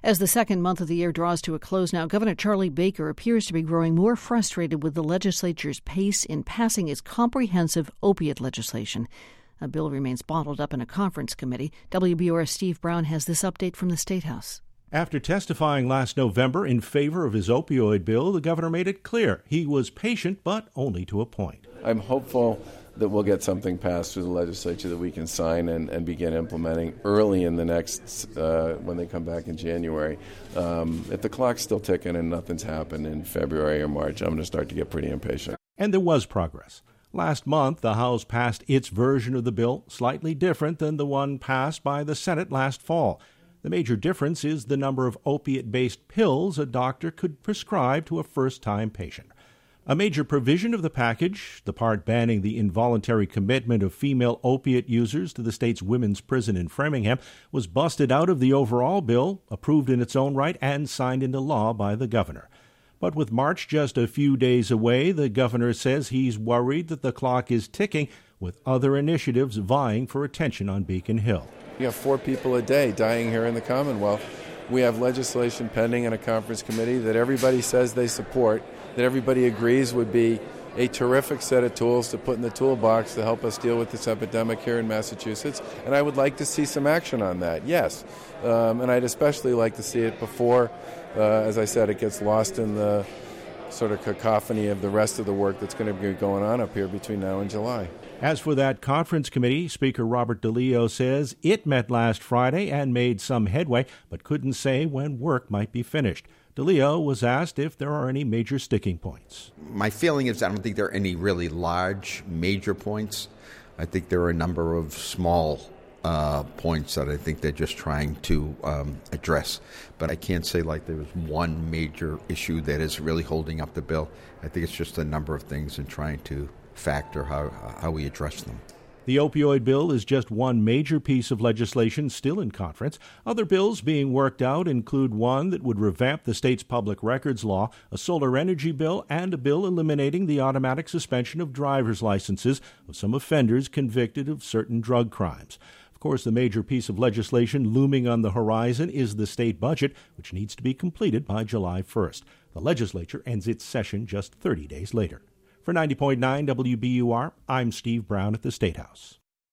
As the second month of the year draws to a close now, Governor Charlie Baker appears to be growing more frustrated with the legislature's pace in passing its comprehensive opiate legislation. A bill remains bottled up in a conference committee. WBUR's Steve Brown has this update from the State House. After testifying last November in favor of his opioid bill, the governor made it clear he was patient, but only to a point. I'm hopeful that we'll get something passed through the legislature that we can sign and begin implementing early in the next, when they come back in January. If the clock's still ticking and nothing's happened in February or March, I'm going to start to get pretty impatient. And there was progress. Last month, the House passed its version of the bill, slightly different than the one passed by the Senate last fall. The major difference is the number of opiate-based pills a doctor could prescribe to a first-time patient. A major provision of the package, the part banning the involuntary commitment of female opiate users to the state's women's prison in Framingham, was busted out of the overall bill, approved in its own right, and signed into law by the governor. But with March just a few days away, the governor says he's worried that the clock is ticking, with other initiatives vying for attention on Beacon Hill. You have 4 people a day dying here in the Commonwealth. We have legislation pending in a conference committee that everybody says they support, that everybody agrees would be a terrific set of tools to put in the toolbox to help us deal with this epidemic here in Massachusetts. And I would like to see some action on that, yes. And I'd especially like to see it before, as I said, it gets lost in the sort of cacophony of the rest of the work that's going to be going on up here between now and July. As for that conference committee, Speaker Robert DeLeo says it met last Friday and made some headway, but couldn't say when work might be finished. DeLeo was asked if there are any major sticking points. My feeling is I don't think there are any really large, major points. I think there are a number of small points that I think they're just trying to address. But I can't say like there was one major issue that is really holding up the bill. I think it's just a number of things and trying to factor how we address them. The opioid bill is just one major piece of legislation still in conference. Other bills being worked out include one that would revamp the state's public records law, a solar energy bill, and a bill eliminating the automatic suspension of driver's licenses of some offenders convicted of certain drug crimes. Of course, the major piece of legislation looming on the horizon is the state budget, which needs to be completed by July 1st. The legislature ends its session just 30 days later. For 90.9 WBUR, I'm Steve Brown at the State House.